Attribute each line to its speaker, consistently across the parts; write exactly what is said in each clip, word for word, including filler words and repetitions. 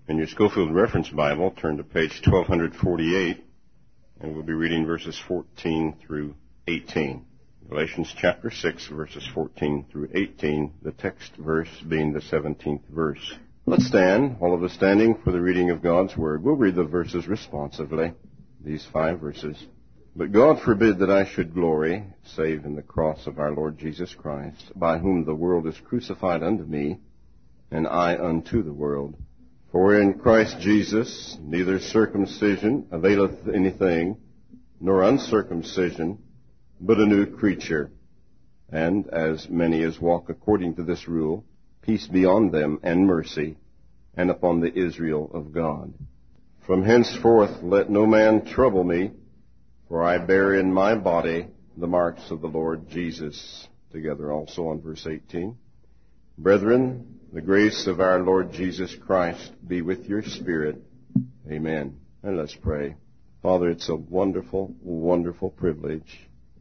Speaker 1: In your Schofield Reference Bible, turn to page twelve forty-eight, and we'll be reading verses fourteen through eighteen. Galatians chapter six, verses fourteen through eighteen, the text verse being the seventeenth verse. Let's stand, all of us standing for the reading of God's Word. We'll read the verses responsively, these five verses. But God forbid that I should glory, save in the cross of our Lord Jesus Christ, by whom the world is crucified unto me, and I unto the world. For in Christ Jesus neither circumcision availeth anything, nor uncircumcision, but a new creature. And as many as walk according to this rule, peace be on them, and mercy, and upon the Israel of God. From henceforth let no man trouble me, for I bear in my body the marks of the Lord Jesus. Together also on verse eighteen. Brethren, the grace of our Lord Jesus Christ be with your spirit. Amen. And let's pray. Father, it's a wonderful, wonderful privilege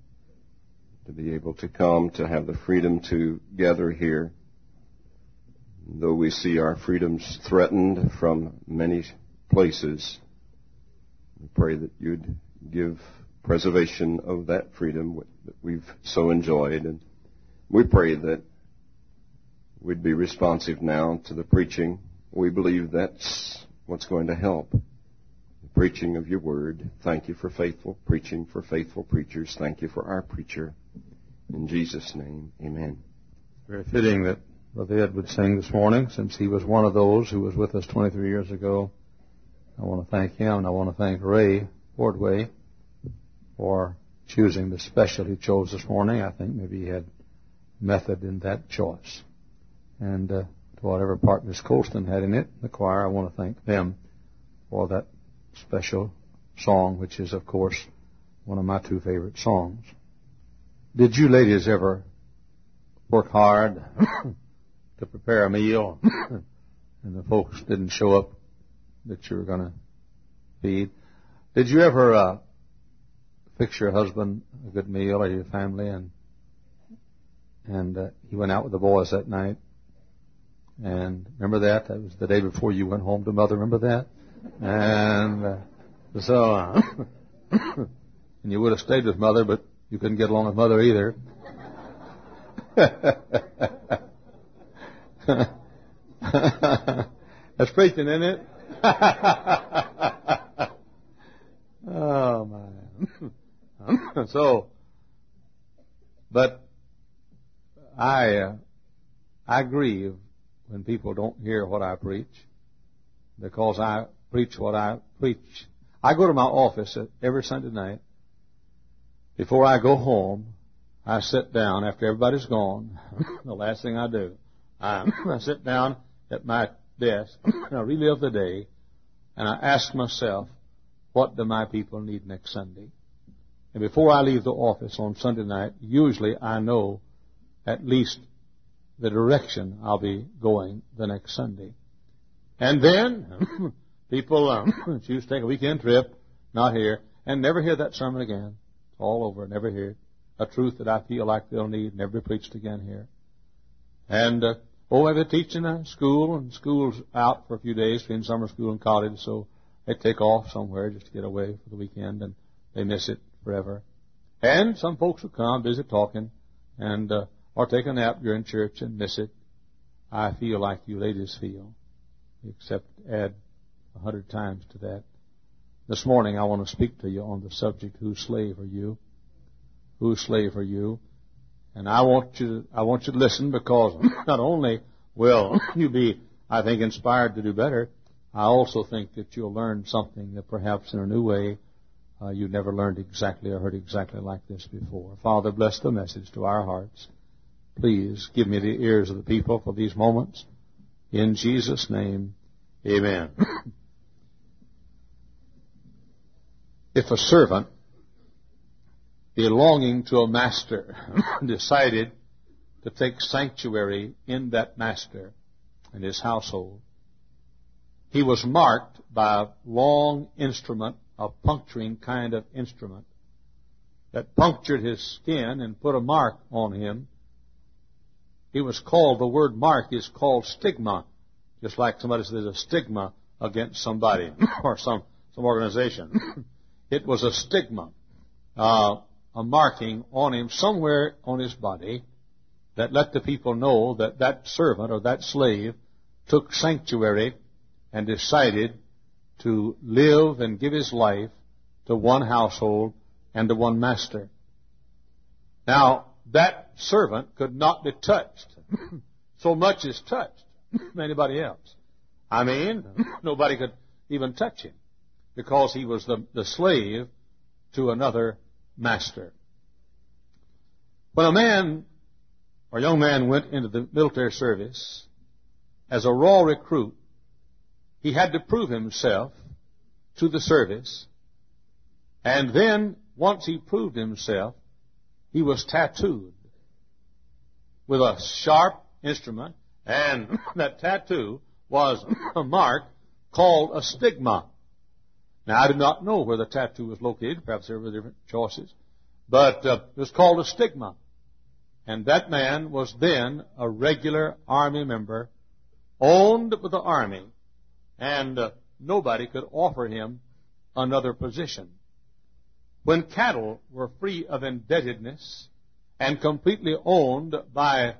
Speaker 1: to be able to come, to have the freedom to gather here. Though we see our freedoms threatened from many places, we pray that you'd give preservation of that freedom that we've so enjoyed. And we pray that we'd be responsive now to the preaching. We believe that's what's going to help. The preaching of your word. Thank you for faithful preaching, for faithful preachers. Thank you for our preacher. In Jesus' name, amen.
Speaker 2: Very fitting that Brother Ed would sing this morning, since he was one of those who was with us twenty-three years ago. I want to thank him, and I want to thank Ray Ordway for choosing the special he chose this morning. I think maybe he had method in that choice. And uh, to whatever part Miss Colston had in it, the choir, I want to thank them for that special song, which is, of course, one of my two favorite songs. Did you ladies ever work hard to prepare a meal and the folks didn't show up that you were going to feed? Did you ever uh, fix your husband a good meal or your family, and and uh, he went out with the boys that night? And remember that? That was the day before you went home to Mother. Remember that? And uh, so, uh, and you would have stayed with Mother, but you couldn't get along with Mother either. That's preaching, isn't it? Oh, man. So, but I, uh, I grieve when people don't hear what I preach, because I preach what I preach. I go to my office every Sunday night. Before I go home, I sit down after everybody's gone. The last thing I do, I, I sit down at my desk and I relive the day, and I ask myself, what do my people need next Sunday? And before I leave the office on Sunday night, usually I know at least the direction I'll be going the next Sunday. And then people um, choose to take a weekend trip, not here, and never hear that sermon again. It's all over, never hear it. A truth that I feel like they'll need, never be preached again here. And, uh, oh, I've been teaching a school, and school's out for a few days between summer school and college, so they take off somewhere just to get away for the weekend, and they miss it forever. And some folks will come, visit talking, and, uh, or take a nap during church and miss it. I feel like you ladies feel, except add a hundred times to that. This morning I want to speak to you on the subject, whose slave are you? Whose slave are you? And I want you, I want you to listen, because not only will you be, I think, inspired to do better, I also think that you'll learn something that perhaps in a new way uh, you never learned exactly or heard exactly like this before. Father, bless the message to our hearts. Please give me the ears of the people for these moments. In Jesus' name, amen. If a servant belonging to a master decided to take sanctuary in that master and his household, he was marked by a long instrument, a puncturing kind of instrument, that punctured his skin and put a mark on him. He was called, the word mark is called stigma, just like somebody says a stigma against somebody or some, some organization. It was a stigma, uh, a marking on him somewhere on his body that let the people know that that servant or that slave took sanctuary and decided to live and give his life to one household and to one master. Now, that servant could not be touched so much as touched anybody else. I mean, nobody could even touch him because he was the, the slave to another master. When a man or young man went into the military service as a raw recruit, he had to prove himself to the service, and then once he proved himself, he was tattooed with a sharp instrument, and that tattoo was a mark called a stigma. Now, I do not know where the tattoo was located. Perhaps there were different choices. But uh, it was called a stigma. And that man was then a regular Army member, owned by the Army, and uh, nobody could offer him another position. When cattle were free of indebtedness and completely owned by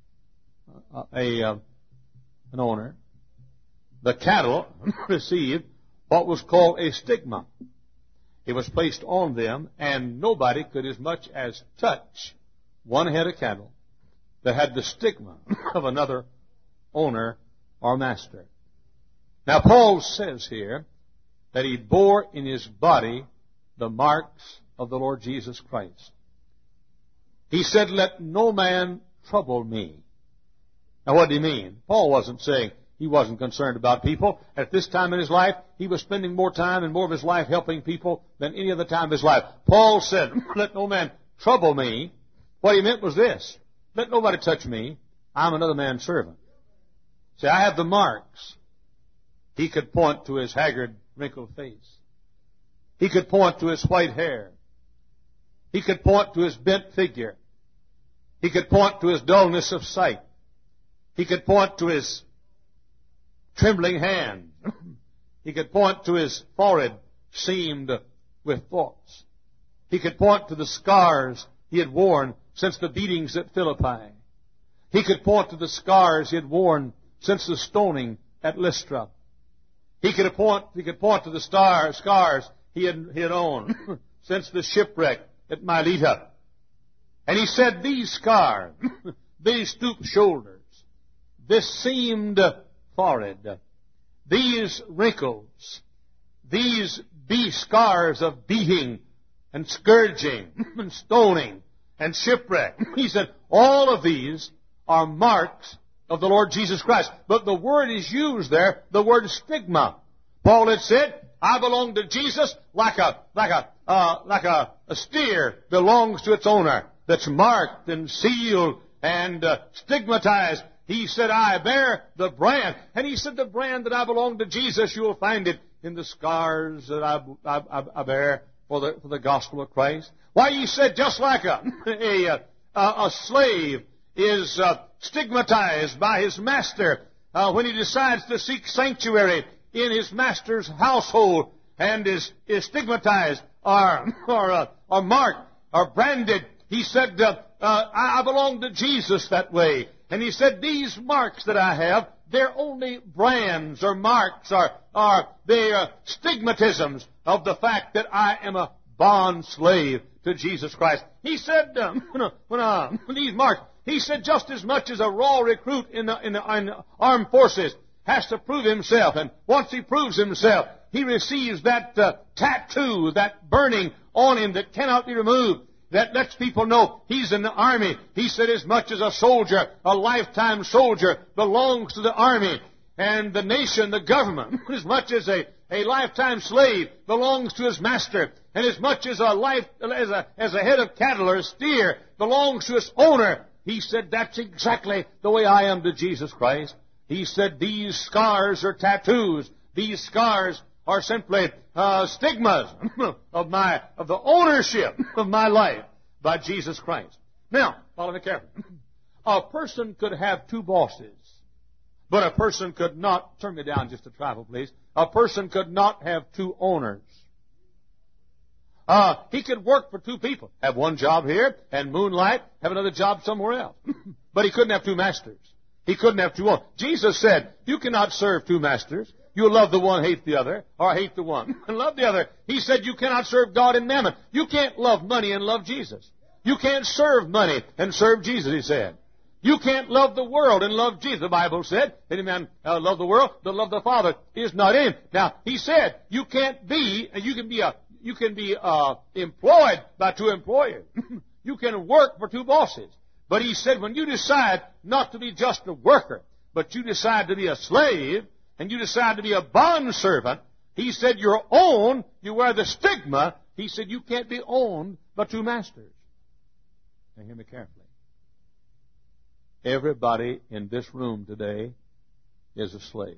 Speaker 2: a, a uh, an owner, the cattle received what was called a stigma. It was placed on them, and nobody could as much as touch one head of cattle that had the stigma of another owner or master. Now, Paul says here that he bore in his body the marks of the Lord Jesus Christ. He said, "Let no man trouble me." Now, what did he mean? Paul wasn't saying he wasn't concerned about people. At this time in his life, he was spending more time and more of his life helping people than any other time of his life. Paul said, "Let no man trouble me." What he meant was this: let nobody touch me. I'm another man's servant. See, I have the marks. He could point to his haggard, wrinkled face. He could point to his white hair. He could point to his bent figure. He could point to his dullness of sight. He could point to his trembling hand. He could point to his forehead seamed with thoughts. He could point to the scars he had worn since the beatings at Philippi. He could point to the scars he had worn since the stoning at Lystra. He could point, he could point to the star, scars he had, he had owned since the shipwreck at Miletus. And he said, these scars, these stooped shoulders, this seamed forehead, these wrinkles, these be scars of beating and scourging and stoning and shipwreck. He said, all of these are marks of the Lord Jesus Christ. But the word is used there, the word stigma. Paul had said, I belong to Jesus like a, like a, uh, like a, a steer belongs to its owner that's marked and sealed and uh, stigmatized. He said, I bear the brand. And he said, the brand that I belong to Jesus, you will find it in the scars that I, I, I bear for the, for the gospel of Christ. Why, he said, just like a, a, a, a slave is uh, stigmatized by his master uh, when he decides to seek sanctuary in his master's household, and is, is stigmatized or, or, uh, or marked or branded. He said, uh, uh, I, I belong to Jesus that way. And he said, these marks that I have, they're only brands or marks or, or they're uh, stigmatisms of the fact that I am a bond slave to Jesus Christ. He said, uh, when, uh, when, uh, these marks, he said, just as much as a raw recruit in the, in the, in the armed forces has to prove himself, and once he proves himself, he receives that uh, tattoo, that burning on him that cannot be removed, that lets people know he's in the army. He said, as much as a soldier, a lifetime soldier, belongs to the army, and the nation, the government, as much as a, a lifetime slave belongs to his master, and as much as a life as a as a head of cattle or a steer belongs to its owner, he said, that's exactly the way I am to Jesus Christ. He said, these scars are tattoos. These scars are simply uh, stigmas of my of the ownership of my life by Jesus Christ. Now, follow me carefully. A person could have two bosses, But a person could not, turn me down just a trifle, please. A person could not have two owners. Uh, he could work for two people. Have one job here and moonlight, have another job somewhere else. But he couldn't have two masters. He couldn't have two owners. Jesus said, you cannot serve two masters. You'll love the one, hate the other, or hate the one and love the other. He said you cannot serve God and mammon. You can't love money and love Jesus. You can't serve money and serve Jesus, he said. You can't love the world and love Jesus. The Bible said, any man uh, love the world, the love of the Father is not in him. Now, he said, you can't be, you can be a, you can be uh, employed by two employers. You can work for two bosses. But he said, when you decide not to be just a worker, but you decide to be a slave, and you decide to be a bondservant, he said, you're owned, you wear the stigma. He said, you can't be owned by two masters. Now hear me carefully. Everybody in this room today is a slave.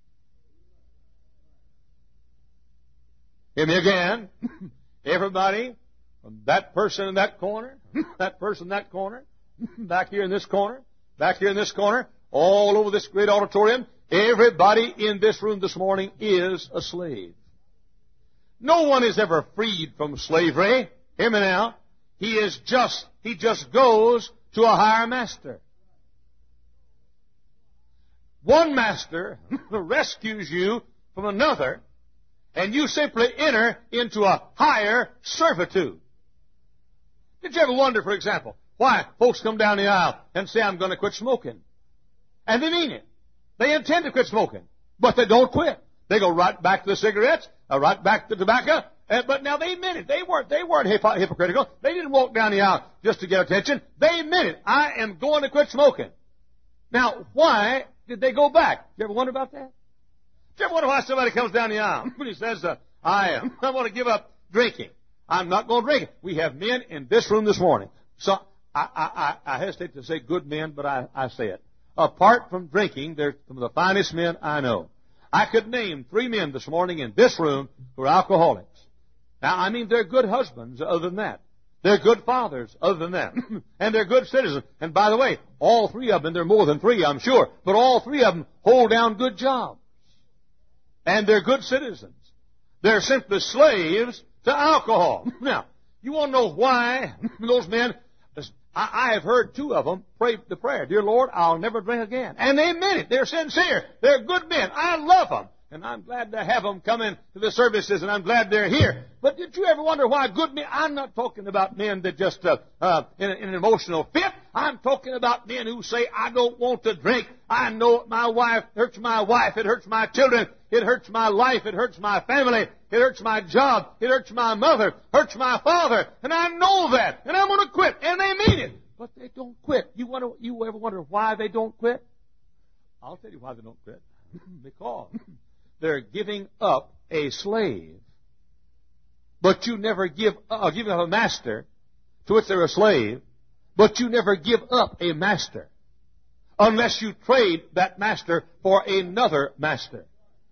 Speaker 2: Hear me again. Everybody, from that person in that corner, that person in that corner, back here in this corner, back here in this corner, all over this great auditorium, everybody in this room this morning is a slave. No one is ever freed from slavery. Hear me now. He is just, he just goes to a higher master. One master rescues you from another, and you simply enter into a higher servitude. Did you ever wonder, for example, why folks come down the aisle and say, I'm going to quit smoking? And they mean it. They intend to quit smoking, but they don't quit. They go right back to the cigarettes, uh, right back to tobacco. Uh, but now they meant it. They weren't. They weren't hypo- hypocritical. They didn't walk down the aisle just to get attention. They meant it. I am going to quit smoking. Now, why did they go back? Did you ever wonder about that? Did you ever wonder why somebody comes down the aisle and he says, uh, "I am. I want to give up drinking. I'm not going to drink it." We have men in this room this morning. So I, I, I, I hesitate to say good men, but I, I say it. Apart from drinking, they're some of the finest men I know. I could name three men this morning in this room who are alcoholics. Now, I mean, they're good husbands other than that. They're good fathers other than that. And they're good citizens. And by the way, all three of them, there are more than three, I'm sure, but all three of them hold down good jobs. And they're good citizens. They're simply slaves to alcohol. Now, you want to know why those men... I have heard two of them pray the prayer, "Dear Lord, I'll never drink again." And they meant it. They're sincere. They're good men. I love them. And I'm glad to have them come in to the services, and I'm glad they're here. But did you ever wonder why good men... I'm not talking about men that just, uh, uh, in, a, in an emotional fit. I'm talking about men who say, "I don't want to drink. I know my wife hurts my wife. It hurts my children. It hurts my life. It hurts my family. It hurts my job. It hurts my mother. Hurts my father. And I know that. And I'm going to quit." And they mean it. But they don't quit. You wonder, you ever wonder why they don't quit? I'll tell you why they don't quit. Because they're giving up a slave. But you never give up, uh, giving up a master to which they're a slave, but you never give up a master unless you trade that master for another master.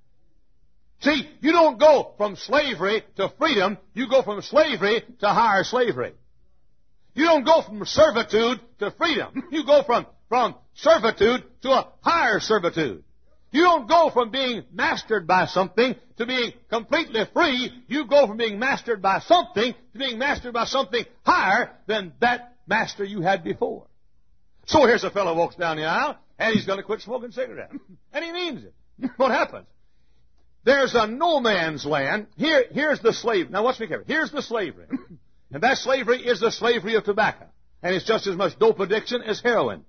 Speaker 2: See, you don't go from slavery to freedom. You go from slavery to higher slavery. You don't go from servitude to freedom. You go from, from servitude to a higher servitude. You don't go from being mastered by something to being completely free. You go from being mastered by something to being mastered by something higher than that master you had before. So here's a fellow walks down the aisle, and he's going to quit smoking cigarettes. And he means it. What happens? There's a no man's land. Here, here's the slave. Now watch me carefully. Here's the slavery. And that slavery is the slavery of tobacco. And it's just as much dope addiction as heroin.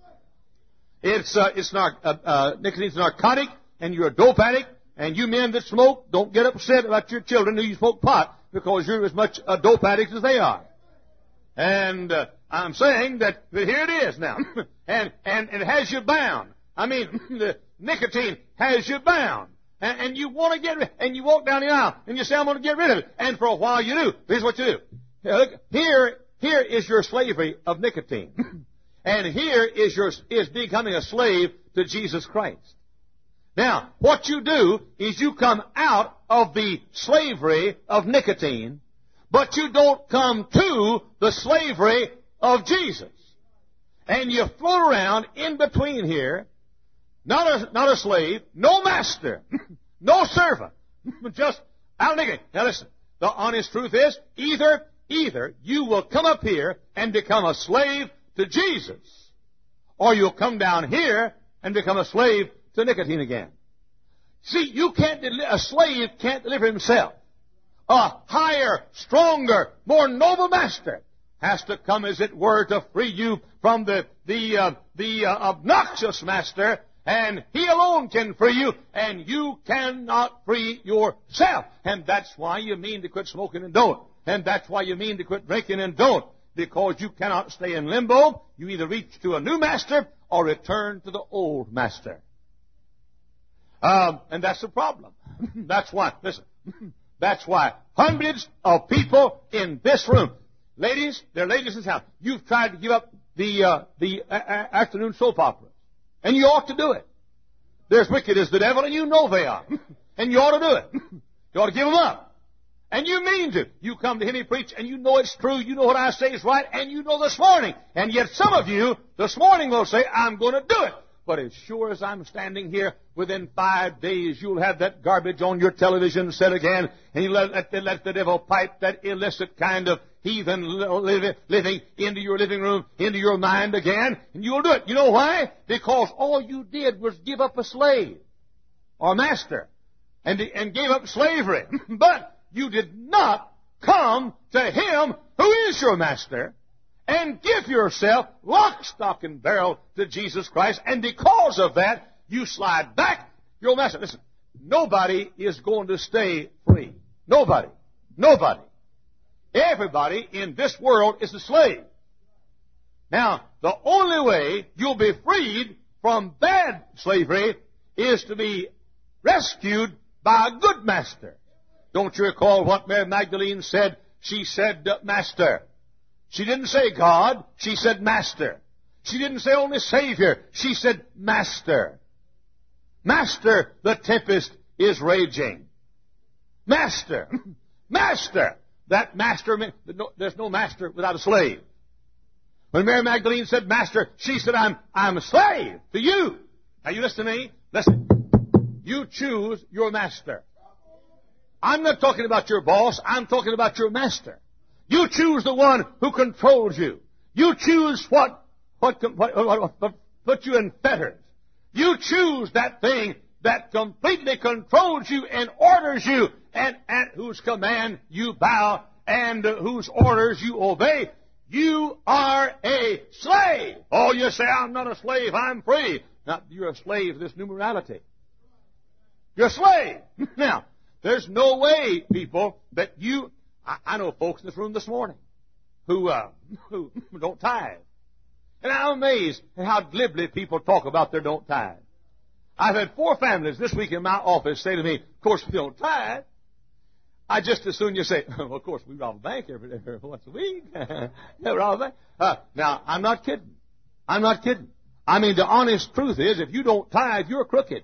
Speaker 2: It's, uh, it's nar- uh, uh, nicotine's a narcotic, and you're a dope addict, and you men that smoke, don't get upset about your children who smoke pot, because you're as much a dope addict as they are. And, uh, I'm saying that, that here it is now. and, and, and it has you bound. I mean, the nicotine has you bound. And, and you want to get rid, and you walk down the aisle, and you say, "I'm going to get rid of it." And for a while you do. Here's what you do. Here, look, here, here is your slavery of nicotine. And here is your, is becoming a slave to Jesus Christ. Now, what you do is you come out of the slavery of nicotine, but you don't come to the slavery of Jesus. And you float around in between here, Not a, not a slave, no master, no servant, just out of Now listen, the honest truth is, either, either you will come up here and become a slave to Jesus, or you'll come down here and become a slave to nicotine again. See, you can't, deli- a slave can't deliver himself. A higher, stronger, more noble master has to come, as it were, to free you from the, the, uh, the uh, obnoxious master, and he alone can free you, and you cannot free yourself. And that's why you mean to quit smoking and don't. And that's why you mean to quit drinking and don't. Because you cannot stay in limbo. You either reach to a new master or return to the old master. Um, and that's the problem. That's why, listen, that's why hundreds of people in this room, ladies, there are ladies in this house, you've tried to give up the, uh, the uh, afternoon soap operas. And you ought to do it. They're as wicked as the devil, and you know they are. And you ought to do it. You ought to give them up. And you mean to. You come to hear me preach, and you know it's true. You know what I say is right, and you know this morning. And yet some of you this morning will say, I'm going to do it. But as sure as I'm standing here, within five days you'll have that garbage on your television set again, and you let, let, let the devil pipe that illicit kind of heathen living, living into your living room, into your mind again, and you'll do it. You know why? Because all you did was give up a slave or master and, and gave up slavery. But you did not come to Him who is your master and give yourself lock, stock, and barrel to Jesus Christ. And because of that, you slide back your master. Listen, nobody is going to stay free. Nobody. Nobody. Everybody in this world is a slave. Now, the only way you'll be freed from bad slavery is to be rescued by a good master. Don't you recall what Mary Magdalene said? She said, Master. She didn't say God. She said Master. She didn't say only Savior. She said Master. Master, the tempest is raging. Master. Master. That master, there's no master without a slave. When Mary Magdalene said Master, she said, I'm, I'm a slave to you. Now you listen to me. Listen. You choose your master. I'm not talking about your boss. I'm talking about your master. You choose the one who controls you. You choose what, what, what, what, what put you in fetters. You choose that thing that completely controls you and orders you, and at whose command you bow and whose orders you obey. You are a slave. Oh, you say, I'm not a slave, I'm free. Now, you're a slave to this new morality. You're a slave. Now, there's no way, people, that you... I, I know folks in this room this morning who, uh, who don't tithe. And I'm amazed at how glibly people talk about their don't tithe. I've had four families this week in my office say to me, of course we don't tithe. I just as soon you say, well, of course we rob a bank every, every once a week. Yeah, rob a bank. Uh, now, I'm not kidding. I'm not kidding. I mean, the honest truth is, if you don't tithe, you're crooked.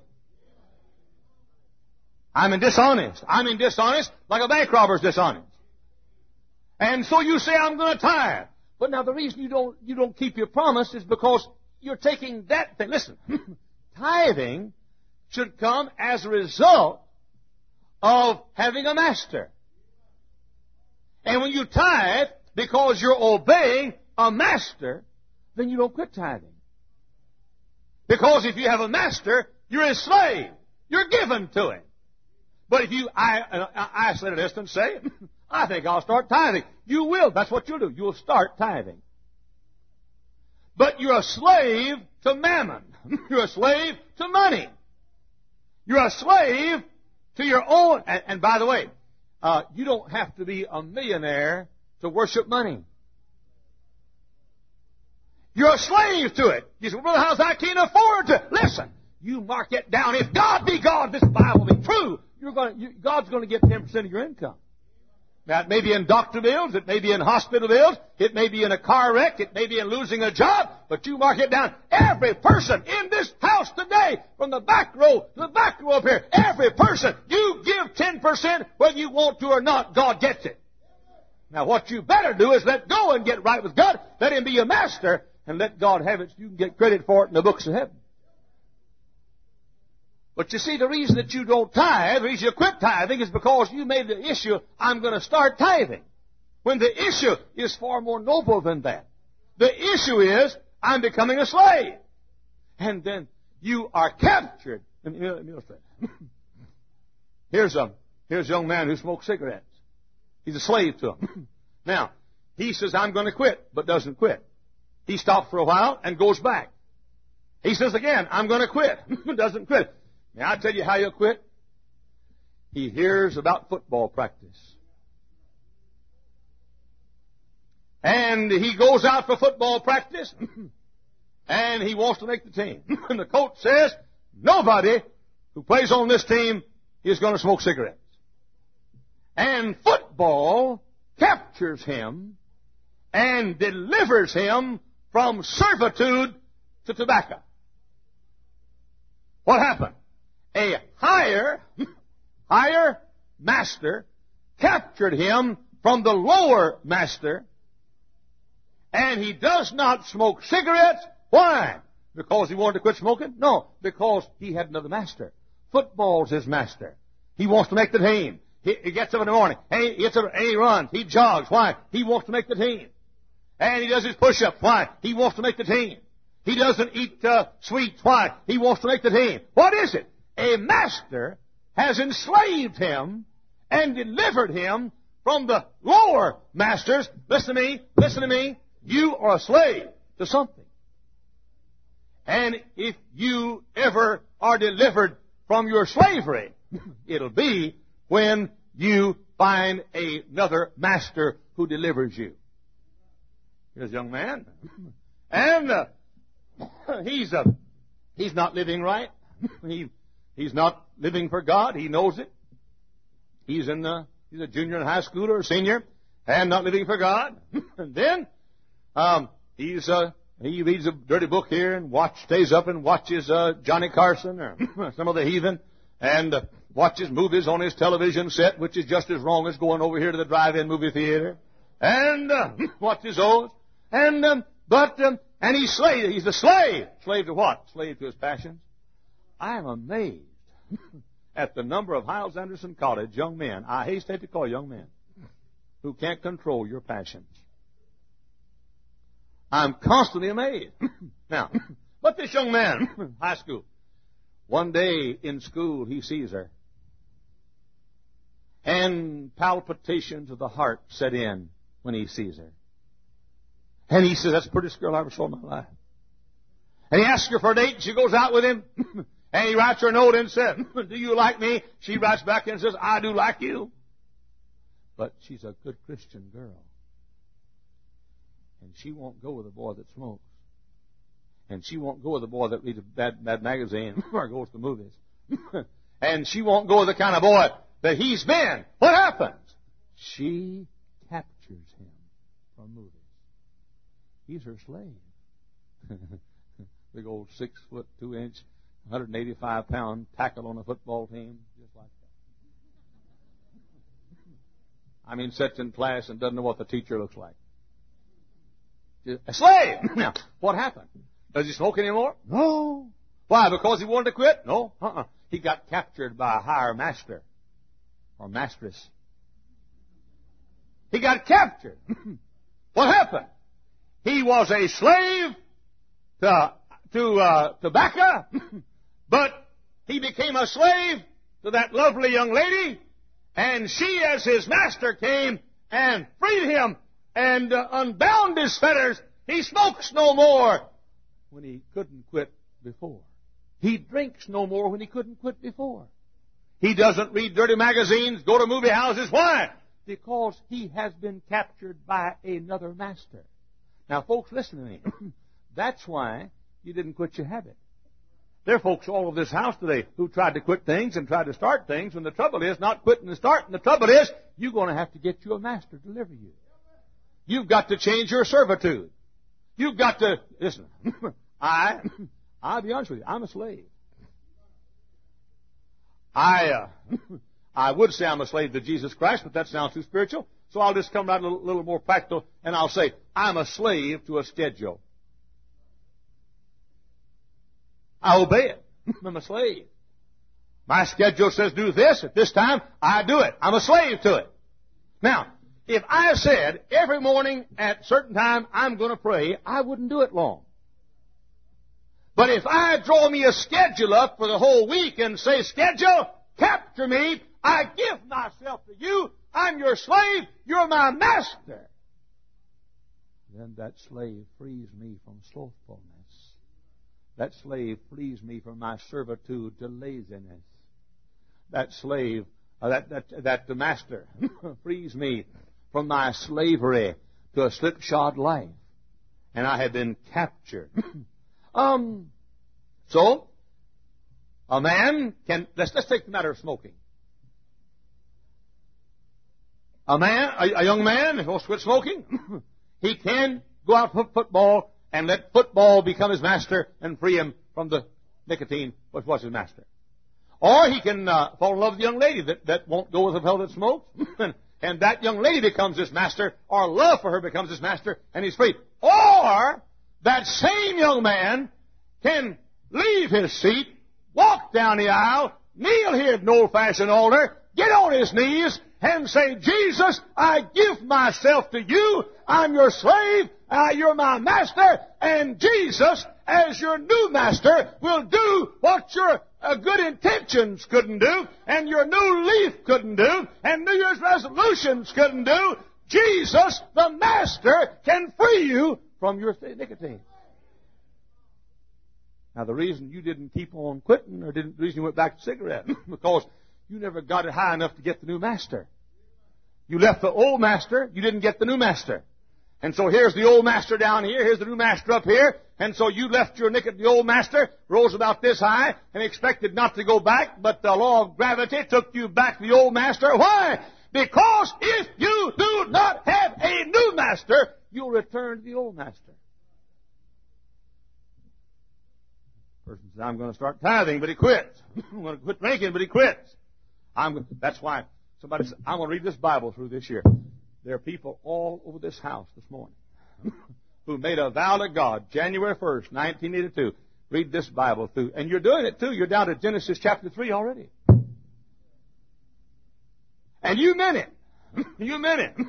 Speaker 2: I'm in dishonest. I'm in dishonest like a bank robber's dishonest. And so you say, I'm going to tithe. But now the reason you don't, you don't keep your promise is because you're taking that thing. Listen, tithing should come as a result of having a master. And when you tithe because you're obeying a master, then you don't quit tithing. Because if you have a master, you're a slave. You're given to him. But if you I, I isolate a distance, say, I think I'll start tithing. You will. That's what you'll do. You'll start tithing. But you're a slave to mammon. You're a slave to money. You're a slave to your own. And, and by the way, uh, you don't have to be a millionaire to worship money. You're a slave to it. You say, well, Brother House, I can't afford to. Listen, you mark it down. If God be God, this Bible be true. You're going to, you, God's going to get ten percent of your income. Now, it may be in doctor bills, it may be in hospital bills, it may be in a car wreck, it may be in losing a job, but you mark it down. Every person in this house today, from the back row to the back row up here, every person, you give ten percent whether you want to or not, God gets it. Now, what you better do is let go and get right with God, let Him be your master, and let God have it so you can get credit for it in the books of heaven. But you see, the reason that you don't tithe, the reason you quit tithing is because you made the issue, I'm going to start tithing. When the issue is far more noble than that. The issue is, I'm becoming a slave. And then you are captured. Here's a, here's a young man who smokes cigarettes. He's a slave to them. Now, he says, I'm going to quit, but doesn't quit. He stops for a while and goes back. He says again, I'm going to quit, doesn't quit. May I tell you how you quit? He hears about football practice. And he goes out for football practice, and he wants to make the team. And the coach says, nobody who plays on this team is going to smoke cigarettes. And football captures him and delivers him from servitude to tobacco. What happened? A higher, higher master captured him from the lower master, and he does not smoke cigarettes. Why? Because he wanted to quit smoking? No, because he had another master. Football's his master. He wants to make the team. He, he gets up in the morning, and he, gets up, and he runs. He jogs. Why? He wants to make the team. And he does his push-ups. Why? He wants to make the team. He doesn't eat uh, sweets. Why? He wants to make the team. What is it? A master has enslaved him and delivered him from the lower masters. Listen to me. Listen to me. You are a slave to something. And if you ever are delivered from your slavery, it'll be when you find another master who delivers you. Here's a young man. And uh, he's uh, he's not living right. he he's not living for God. He knows it. He's in the he's a junior in high school or a senior, and not living for God. And then um, he's uh, he reads a dirty book here and watch stays up and watches uh, Johnny Carson or some of the heathen, and uh, watches movies on his television set, which is just as wrong as going over here to the drive-in movie theater, and uh, watches those. And um, but um, and he's slave. He's a slave. Slave to what? Slave to his passions. I am amazed at the number of Hiles Anderson College young men. I hesitate to call young men who can't control your passions. I'm constantly amazed. Now, but this young man, high school, one day in school he sees her, and palpitations of the heart set in when he sees her. And he says, that's the prettiest girl I ever saw in my life. And he asks her for a date, and she goes out with him. And he writes her a note and says, do you like me? She writes back and says, I do like you. But she's a good Christian girl. And she won't go with a boy that smokes. And she won't go with a boy that reads a bad, bad magazine or goes to the movies. And she won't go with the kind of boy that he's been. What happens? She captures him from movies. He's her slave. Big old six foot, two inch, one hundred eighty-five pound tackle on a football team, just like that. I mean, sits in class and doesn't know what the teacher looks like. A slave! Now, what happened? Does he smoke anymore? No. Why? Because he wanted to quit? No. Uh-uh. He got captured by a higher master or mistress. He got captured. What happened? He was a slave to, to uh, tobacco, but he became a slave to that lovely young lady, and she, as his master, came and freed him and uh, unbound his fetters. He smokes no more when he couldn't quit before. He drinks no more when he couldn't quit before. He doesn't read dirty magazines, go to movie houses. Why? Because he has been captured by another master. Now, folks, listen to me. That's why you didn't quit your habit. There are folks all over this house today who tried to quit things and tried to start things, when the trouble is not quitting and starting. The trouble is you're going to have to get you a master to deliver you. You've got to change your servitude. You've got to, listen, I, I'll be honest with you, I'm a slave. I, uh, I would say I'm a slave to Jesus Christ, but that sounds too spiritual. So I'll just come right a little, little more practical, and I'll say, I'm a slave to a schedule. I obey it. I'm a slave. My schedule says do this at this time. I do it. I'm a slave to it. Now, if I said every morning at a certain time I'm going to pray, I wouldn't do it long. But if I draw me a schedule up for the whole week and say, schedule, capture me, I give myself to you, I'm your slave, you're my master, then that slave frees me from slothfulness. That slave frees me from my servitude to laziness. That slave, uh, that, that, that the master frees me from my slavery to a slipshod life. And I have been captured. um, so, a man can, let's, let's take the matter of smoking. A man, a, a young man who wants to quit smoking, he can go out for football and let football become his master and free him from the nicotine, which was his master. Or he can uh, fall in love with a young lady that, that won't go with a fellow that smokes, and that young lady becomes his master, or love for her becomes his master, and he's free. Or that same young man can leave his seat, walk down the aisle, kneel here at an old-fashioned altar, get on his knees, and say, Jesus, I give myself to you. I'm your slave. Uh, you're my master. And Jesus, as your new master, will do what your uh, good intentions couldn't do, and your new leaf couldn't do, and New Year's resolutions couldn't do. Jesus, the master, can free you from your nicotine. Now, the reason you didn't keep on quitting, or didn't, the reason you went back to cigarette, because you never got it high enough to get the new master. You left the old master, you didn't get the new master. And so here's the old master down here, here's the new master up here, and so you left your nicotine, the old master, rose about this high, and expected not to go back, but the law of gravity took you back to the old master. Why? Because if you do not have a new master, you'll return to the old master. The person says, I'm going to start tithing, but he quits. I'm going to quit drinking, but he quits. I'm, that's why somebody said, I'm going to read this Bible through this year. There are people all over this house this morning who made a vow to God January first, nineteen eighty-two. Read this Bible through. And you're doing it too. You're down to Genesis chapter three already. And you meant it. You meant it.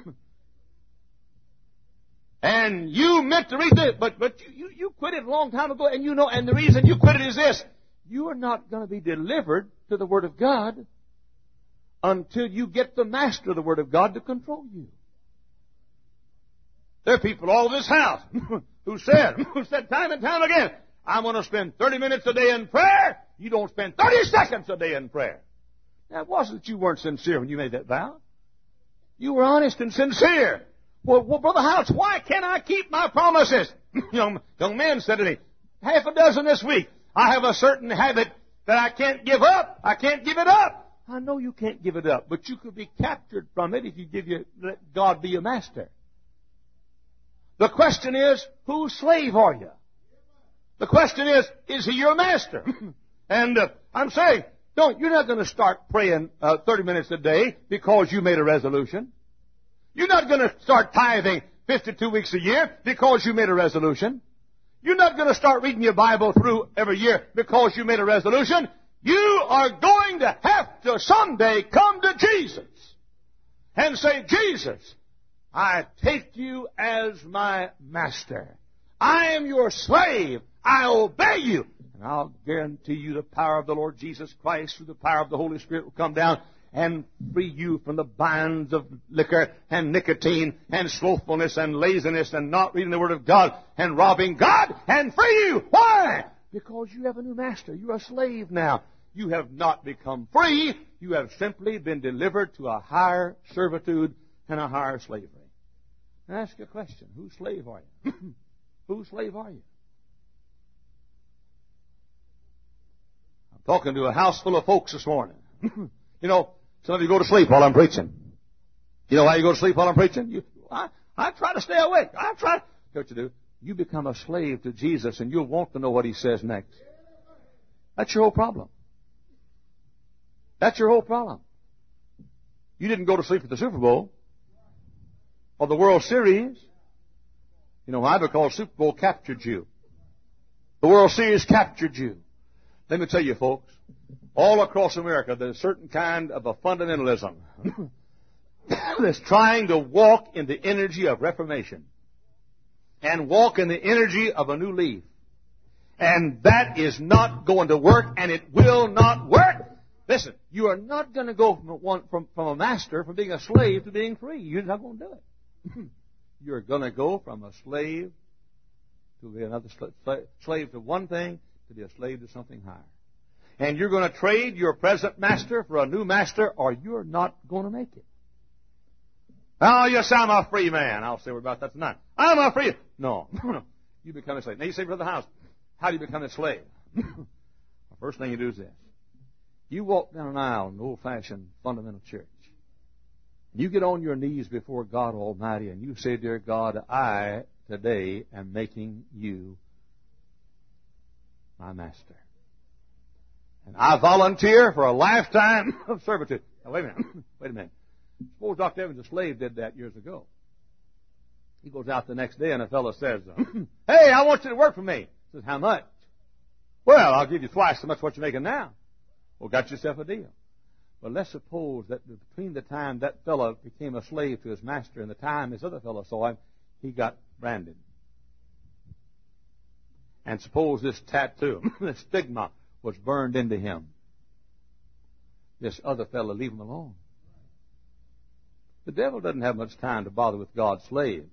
Speaker 2: And you meant to read this, but, but you, you, you quit it a long time ago, and you know, and the reason you quit it is this. You are not going to be delivered to the Word of God until you get the master of the Word of God to control you. There are people all over this house who said, who said time and time again, I'm going to spend thirty minutes a day in prayer. You don't spend thirty seconds a day in prayer. Now, it wasn't that you weren't sincere when you made that vow. You were honest and sincere. Well, well Brother House, why can't I keep my promises? young, young man said to me, half a dozen this week. I have a certain habit that I can't give up. I can't give it up. I know you can't give it up, but you could be captured from it if you give you, let God be your master. The question is, whose slave are you? The question is, is he your master? and uh, I'm saying, don't, you're not going to start praying uh, thirty minutes a day because you made a resolution. You're not going to start tithing fifty-two weeks a year because you made a resolution. You're not going to start reading your Bible through every year because you made a resolution. You are going to have to someday come to Jesus and say, Jesus, I take you as my master. I am your slave. I obey you. And I'll guarantee you the power of the Lord Jesus Christ through the power of the Holy Spirit will come down and free you from the bonds of liquor and nicotine and slothfulness and laziness and not reading the Word of God and robbing God and free you. Why? Because you have a new master. You're a slave now. You have not become free. You have simply been delivered to a higher servitude and a higher slavery. I ask you a question. Whose slave are you? Whose slave are you? I'm talking to a house full of folks this morning. You know, some of you go to sleep while I'm preaching. You know why you go to sleep while I'm preaching? You, I, I try to stay awake. I try. You know what you do? You become a slave to Jesus, and you'll want to know what He says next. That's your whole problem. That's your whole problem. You didn't go to sleep at the Super Bowl or the World Series. You know why? Because Super Bowl captured you. The World Series captured you. Let me tell you, folks, all across America, there's a certain kind of a fundamentalism that's trying to walk in the energy of Reformation and walk in the energy of a new leaf. And that is not going to work, and it will not work. Listen, you are not going to go from, one, from, from a master, from being a slave, to being free. You're not going to do it. You're going to go from a slave to be another slave, slave to one thing, to be a slave to something higher. And you're going to trade your present master for a new master, or you're not going to make it. Oh, yes, I'm a free man. I'll say about that tonight. I'm a free... No, no. You become a slave. Now you say for the house, how do you become a slave? The first thing you do is this. You walk down an aisle in an old-fashioned fundamental church. You get on your knees before God Almighty and you say, Dear God, I today am making you my master. And I volunteer for a lifetime of servitude. Now, wait a minute. Wait a minute. Suppose Doctor Evans, a slave, did that years ago. He goes out the next day and a fellow says, Hey, I want you to work for me. He says, how much? Well, I'll give you twice as much what you're making now. Well, got yourself a deal. But let's suppose that between the time that fellow became a slave to his master and the time this other fellow saw him, he got branded. And suppose this tattoo, this stigma, was burned into him. This other fellow, leave him alone. The devil doesn't have much time to bother with God's slaves.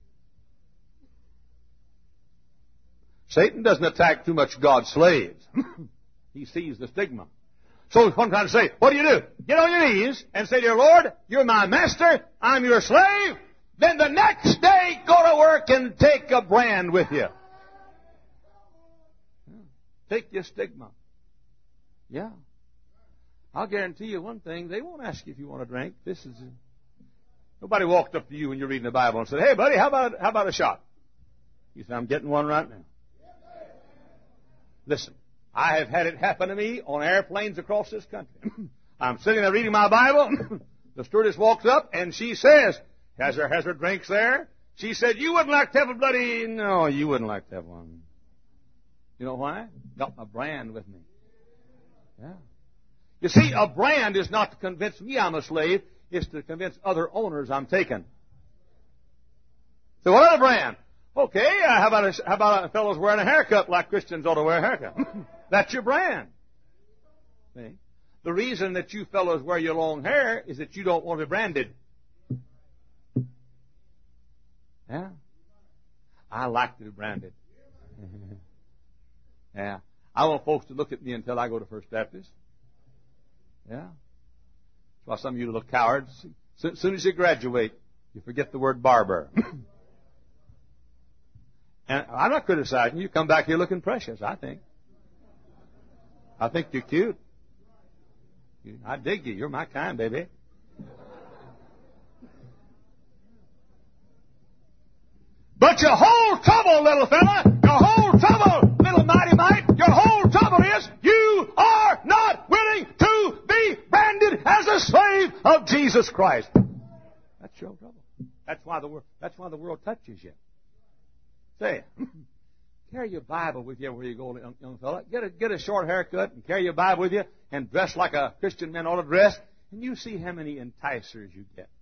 Speaker 2: Satan doesn't attack too much God's slaves. He sees the stigma. So one time to say, what do you do? Get on your knees and say, Dear Lord, you're my master, I'm your slave. Then the next day, go to work and take a brand with you. Yeah. Take your stigma. Yeah. I'll guarantee you one thing, they won't ask you if you want a drink. This is... A... Nobody walked up to you when you're reading the Bible and said, Hey, buddy, how about, how about a shot? You said, I'm getting one right now. Listen. I have had it happen to me on airplanes across this country. I'm sitting there reading my Bible. The stewardess walks up and she says, has her, has her drinks there? She said, you wouldn't like to have a bloody... No, you wouldn't like to have one. You know why? Got my brand with me. Yeah. You see, a brand is not to convince me I'm a slave. It's to convince other owners I'm taken. So what other brand? Okay, uh, how about a, how about a fellow's wearing a haircut like Christians ought to wear a haircut? That's your brand. See? The reason that you fellows wear your long hair is that you don't want to be branded. Yeah. I like to be branded. Yeah. I want folks to look at me until I go to First Baptist. Yeah. That's why some of you little cowards, as soon as you graduate, you forget the word barber. And I'm not criticizing you. You come back here looking precious, I think. I think you're cute. I dig you. You're my kind, baby. But your whole trouble, little fella, your whole trouble, little mighty mite, your whole trouble is you are not willing to be branded as a slave of Jesus Christ. That's your trouble. That's why the world, that's why the world touches you. Say, carry your Bible with you where you go, young, young fella. Get a, get a short haircut and carry your Bible with you and dress like a Christian man ought to dress. And you see how many enticers you get.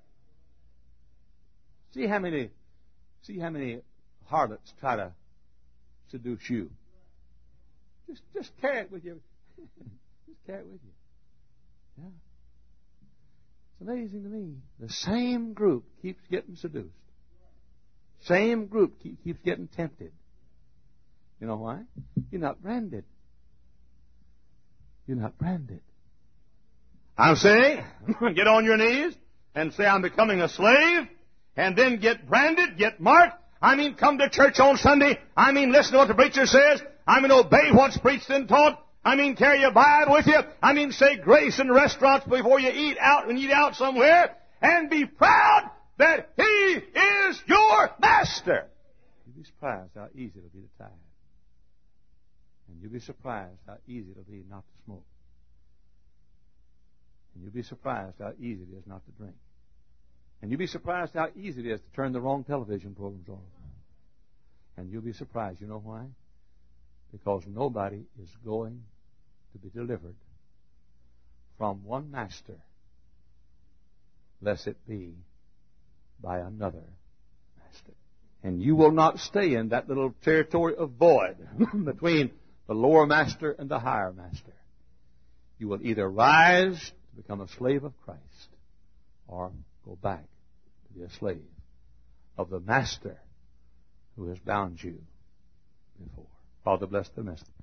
Speaker 2: See how many, see how many harlots try to seduce you. Just, just carry it with you. Just carry it with you. Yeah. It's amazing to me. The same group keeps getting seduced. Same group keep, keeps getting tempted. You know why? You're not branded. You're not branded. I'm saying, get on your knees and say I'm becoming a slave, and then get branded, get marked. I mean, come to church on Sunday. I mean, listen to what the preacher says. I mean, obey what's preached and taught. I mean, carry your Bible with you. I mean, say grace in restaurants before you eat out and eat out somewhere, and be proud that He is your master. You'll be surprised how easy it'll be to tithe. And you'll be surprised how easy it'll be not to smoke. And you'll be surprised how easy it is not to drink. And you'll be surprised how easy it is to turn the wrong television programs on. And you'll be surprised. You know why? Because nobody is going to be delivered from one master, lest it be by another master. And you will not stay in that little territory of void between the lower master and the higher master. You will either rise to become a slave of Christ or go back to be a slave of the master who has bound you before. Father, bless the message.